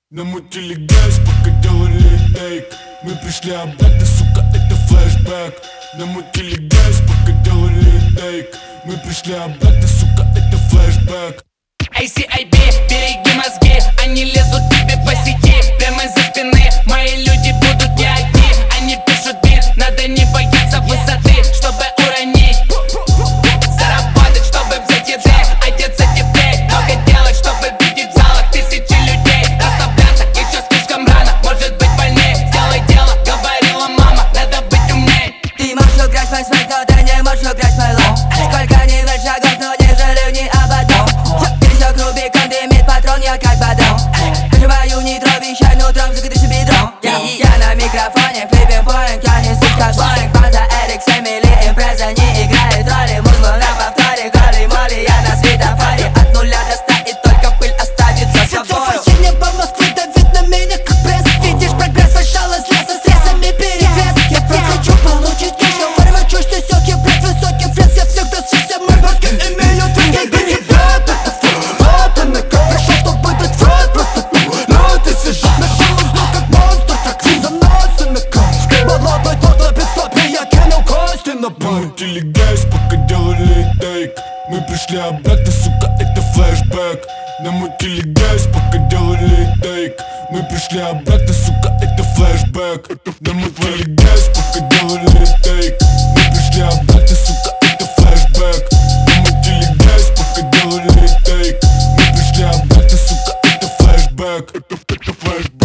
Намутили газ, пока делали тейк. Мы пришли обратно, сука, это флешбэк. Намутили газ, пока делали тейк. Мы пришли обратно, сука, это флешбэк. ACIB, береги мозги, они лезут тебе по сети. Прямо из-за спины, мои люди будут не одни. Они пишут бит, надо не бояться высоты, чтобы уронить. Заработать, чтобы взять еды, одеться теплее. Много делать, чтобы видеть в залах тысячи людей. Расслабляться еще слишком рано, может быть больнее. Сделай дело, говорила мама, надо быть умнее. Ты можешь украсть мой смех, но ты не можешь украсть мой лоб. Сколько не вверх шагов, но не жалею ни об одном. Пересек Рубикон, дымит патрон, я как бодром. Проживаю нитро, вещай нутром, закатыш бедром. Я на микрофоне, флиппинг поинт, я не сука слоинг. База Эрик, Эмили, импреза не играет роли. Музло на повторе, голи моли, я на светофоре. От нуля до 100 и только пыль останется с собой. Небо Москвы давит на меня как пресс. Видишь прогресс, вышел из леса с ресами перевес. Я просто хочу получить кэш, я вырвать чушь, ты сёки, блядь, высокий фрез. Я всегда сшился, мои башки имеют везде ребят. Это флот, она как пришел, чтобы дать фред. Просто ты, но ты сижу на шоу, но как монстр, так ты за нас и на кайф. Молодой торт на пидстопе, я кинул кости на бой. Намутили газ, пока делали тейк. Мы пришли обратно, сука, это флешбэк. Намутили газ, пока делали тейк. Мы пришли обратно, сука, это флешбэк. Намутили газ, пока делали тейк. Мы пришли обратно, сука, это флешбэк. Намутили газ, пока делали тейк. Мы пришли обратно, сука, это флешбэк. Это флешбэк.